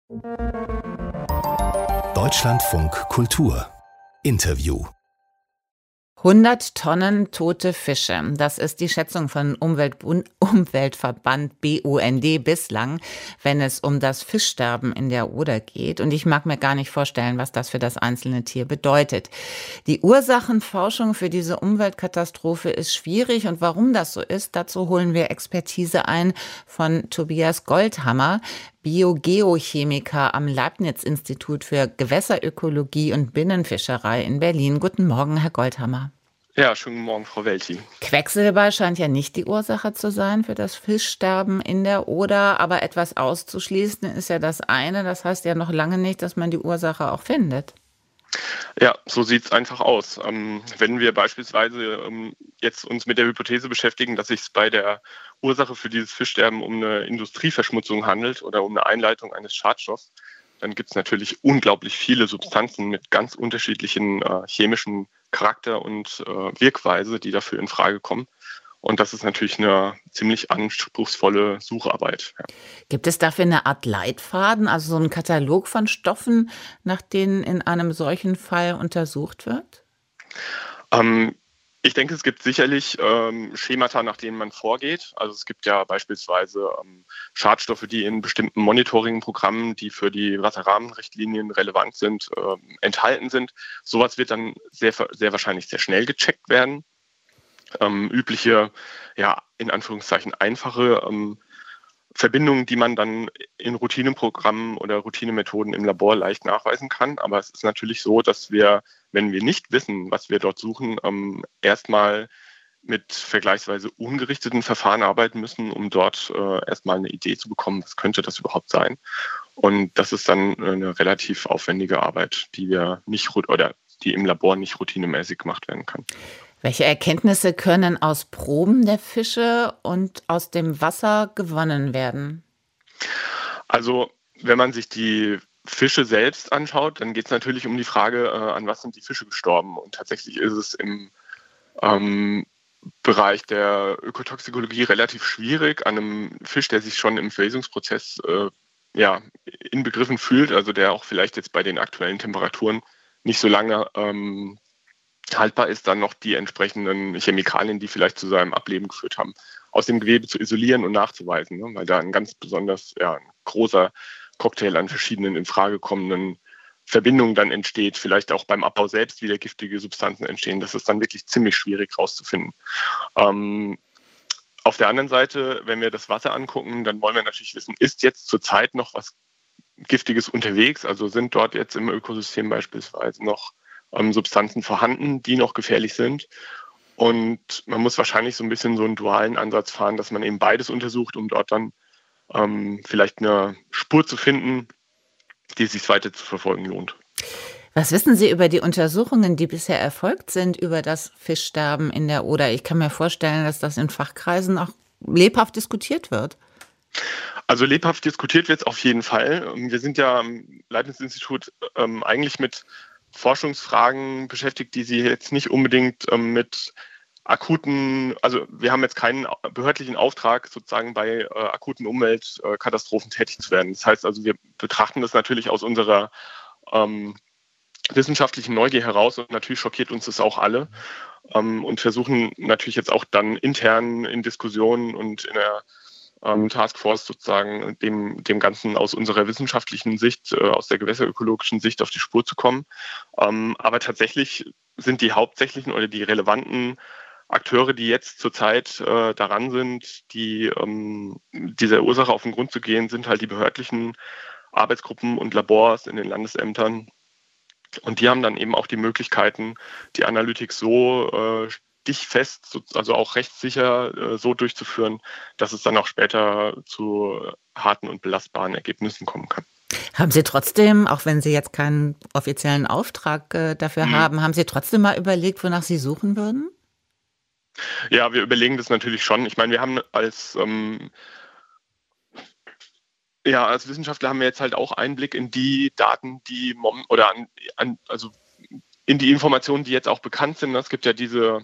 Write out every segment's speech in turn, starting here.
Deutschlandfunk Kultur Interview. 100 Tonnen tote Fische. Das ist die Schätzung von Umweltverband BUND bislang, wenn es um das Fischsterben in der Oder geht. Und ich mag mir gar nicht vorstellen, was das für das einzelne Tier bedeutet. Die Ursachenforschung für diese Umweltkatastrophe ist schwierig. Und warum das so ist, dazu holen wir Expertise ein von Tobias Goldhammer, Biogeochemiker am Leibniz-Institut für Gewässerökologie und Binnenfischerei in Berlin. Guten Morgen, Herr Goldhammer. Ja, schönen Morgen, Frau Welti. Quecksilber scheint ja nicht die Ursache zu sein für das Fischsterben in der Oder, aber etwas auszuschließen ist ja das eine. Das heißt ja noch lange nicht, dass man die Ursache auch findet. Ja, so sieht es einfach aus. Wenn wir beispielsweise jetzt uns mit der Hypothese beschäftigen, dass es bei der Ursache für dieses Fischsterben um eine Industrieverschmutzung handelt oder um eine Einleitung eines Schadstoffs, dann gibt es natürlich unglaublich viele Substanzen mit ganz unterschiedlichen chemischen Charakter und Wirkweise, die dafür in Frage kommen. Und das ist natürlich eine ziemlich anspruchsvolle Sucharbeit. Ja. Gibt es dafür eine Art Leitfaden, also so einen Katalog von Stoffen, nach denen in einem solchen Fall untersucht wird? Ich denke, es gibt sicherlich Schemata, nach denen man vorgeht. Also es gibt ja beispielsweise Schadstoffe, die in bestimmten Monitoring-Programmen, die für die Wasserrahmenrichtlinien relevant sind, enthalten sind. Sowas wird dann sehr, sehr wahrscheinlich sehr schnell gecheckt werden. Übliche, ja, in Anführungszeichen einfache Verbindungen, die man dann in Routineprogrammen oder Routinemethoden im Labor leicht nachweisen kann. Aber es ist natürlich so, dass wir, wenn wir nicht wissen, was wir dort suchen, erstmal mit vergleichsweise ungerichteten Verfahren arbeiten müssen, um dort erstmal eine Idee zu bekommen, was könnte das überhaupt sein. Und das ist dann eine relativ aufwendige Arbeit, die wir nicht oder die im Labor nicht routinemäßig gemacht werden kann. Welche Erkenntnisse können aus Proben der Fische und aus dem Wasser gewonnen werden? Also, wenn man sich die Fische selbst anschaut, dann geht es natürlich um die Frage, an was sind die Fische gestorben. Und tatsächlich ist es im Bereich der Ökotoxikologie relativ schwierig, an einem Fisch, der sich schon im Verwesungsprozess inbegriffen fühlt, also der auch vielleicht jetzt bei den aktuellen Temperaturen nicht so lange haltbar ist, dann noch die entsprechenden Chemikalien, die vielleicht zu seinem Ableben geführt haben, aus dem Gewebe zu isolieren und nachzuweisen, ne? Weil da ein ganz besonders ein großer Cocktail an verschiedenen in Frage kommenden Verbindungen dann entsteht, vielleicht auch beim Abbau selbst wieder giftige Substanzen entstehen. Das ist dann wirklich ziemlich schwierig rauszufinden. Auf der anderen Seite, wenn wir das Wasser angucken, dann wollen wir natürlich wissen, ist jetzt zurzeit noch was Giftiges unterwegs? Also sind dort jetzt im Ökosystem beispielsweise noch Substanzen vorhanden, die noch gefährlich sind. Und man muss wahrscheinlich so ein bisschen so einen dualen Ansatz fahren, dass man eben beides untersucht, um dort dann vielleicht eine Spur zu finden, die es sich weiter zu verfolgen lohnt. Was wissen Sie über die Untersuchungen, die bisher erfolgt sind über das Fischsterben in der Oder? Ich kann mir vorstellen, dass das in Fachkreisen auch lebhaft diskutiert wird. Also lebhaft diskutiert wird es auf jeden Fall. Wir sind ja am Leibniz-Institut eigentlich mit Forschungsfragen beschäftigt, die Sie jetzt nicht unbedingt mit akuten, also wir haben jetzt keinen behördlichen Auftrag, sozusagen bei akuten Umweltkatastrophen tätig zu werden. Das heißt also, wir betrachten das natürlich aus unserer wissenschaftlichen Neugier heraus und natürlich schockiert uns das auch alle und versuchen natürlich jetzt auch dann intern in Diskussionen und in der Taskforce sozusagen dem Ganzen aus unserer wissenschaftlichen Sicht, aus der gewässerökologischen Sicht auf die Spur zu kommen. Aber tatsächlich sind die hauptsächlichen oder die relevanten Akteure, die jetzt zurzeit daran sind, dieser Ursache auf den Grund zu gehen, sind halt die behördlichen Arbeitsgruppen und Labors in den Landesämtern. Und die haben dann eben auch die Möglichkeiten, die Analytik so stichfest, also auch rechtssicher so durchzuführen, dass es dann auch später zu harten und belastbaren Ergebnissen kommen kann. Haben Sie trotzdem, auch wenn Sie jetzt keinen offiziellen Auftrag dafür haben Sie trotzdem mal überlegt, wonach Sie suchen würden? Ja, wir überlegen das natürlich schon. Ich meine, wir haben als Wissenschaftler haben wir jetzt halt auch Einblick in die Daten, die also in die Informationen, die jetzt auch bekannt sind. Es gibt ja diese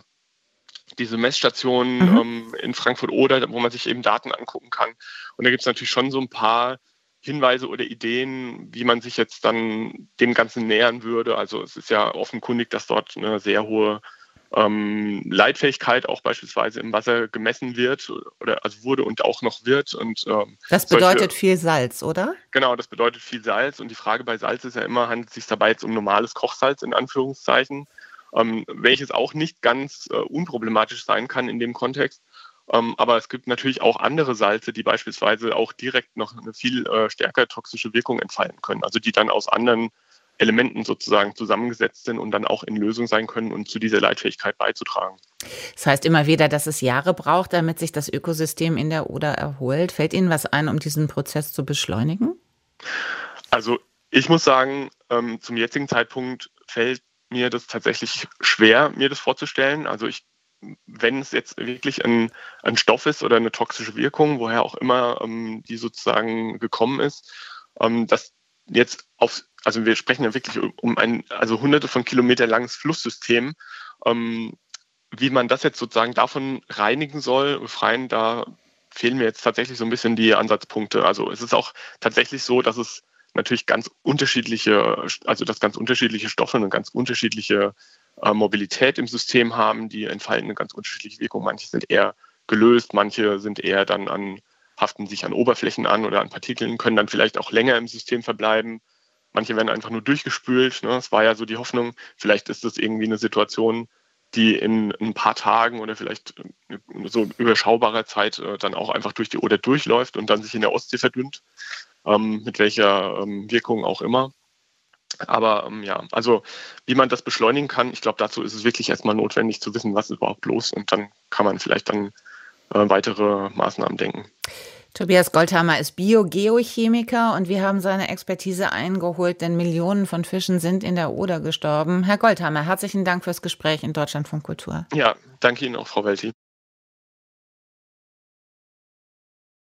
Messstationen in Frankfurt-Oder, wo man sich eben Daten angucken kann. Und da gibt es natürlich schon so ein paar Hinweise oder Ideen, wie man sich jetzt dann dem Ganzen nähern würde. Also es ist ja offenkundig, dass dort eine sehr hohe Leitfähigkeit auch beispielsweise im Wasser gemessen wird oder also wurde und auch noch wird. Und das bedeutet viel Salz, oder? Genau, das bedeutet viel Salz. Und die Frage bei Salz ist ja immer, handelt es sich dabei jetzt um normales Kochsalz in Anführungszeichen, welches auch nicht ganz unproblematisch sein kann in dem Kontext. Aber es gibt natürlich auch andere Salze, die beispielsweise auch direkt noch eine viel stärker toxische Wirkung entfalten können. Also die dann aus anderen Elementen sozusagen zusammengesetzt sind und dann auch in Lösung sein können und zu dieser Leitfähigkeit beizutragen. Das heißt immer wieder, dass es Jahre braucht, damit sich das Ökosystem in der Oder erholt. Fällt Ihnen was ein, um diesen Prozess zu beschleunigen? Also ich muss sagen, zum jetzigen Zeitpunkt fällt mir das tatsächlich schwer, mir das vorzustellen. Also wenn es jetzt wirklich ein Stoff ist oder eine toxische Wirkung, woher auch immer die sozusagen gekommen ist, dass jetzt also wir sprechen ja wirklich um also hunderte von Kilometer langes Flusssystem, wie man das jetzt sozusagen davon reinigen soll, befreien, da fehlen mir jetzt tatsächlich so ein bisschen die Ansatzpunkte. Also es ist auch tatsächlich so, dass es natürlich ganz unterschiedliche Stoffe eine ganz unterschiedliche Mobilität im System haben, die entfalten eine ganz unterschiedliche Wirkung. Manche sind eher gelöst, manche sind eher haften sich an Oberflächen an oder an Partikeln, können dann vielleicht auch länger im System verbleiben. Manche werden einfach nur durchgespült. Ne? Es war ja so die Hoffnung, vielleicht ist das irgendwie eine Situation, die in ein paar Tagen oder vielleicht so überschaubarer Zeit dann auch einfach durch die Oder durchläuft und dann sich in der Ostsee verdünnt, mit welcher Wirkung auch immer. Aber also wie man das beschleunigen kann, ich glaube, dazu ist es wirklich erstmal notwendig zu wissen, was ist überhaupt los und dann kann man vielleicht dann weitere Maßnahmen denken. Tobias Goldhammer ist Biogeochemiker und wir haben seine Expertise eingeholt, denn Millionen von Fischen sind in der Oder gestorben. Herr Goldhammer, herzlichen Dank fürs Gespräch in Deutschlandfunk Kultur. Ja, danke Ihnen auch, Frau Welti.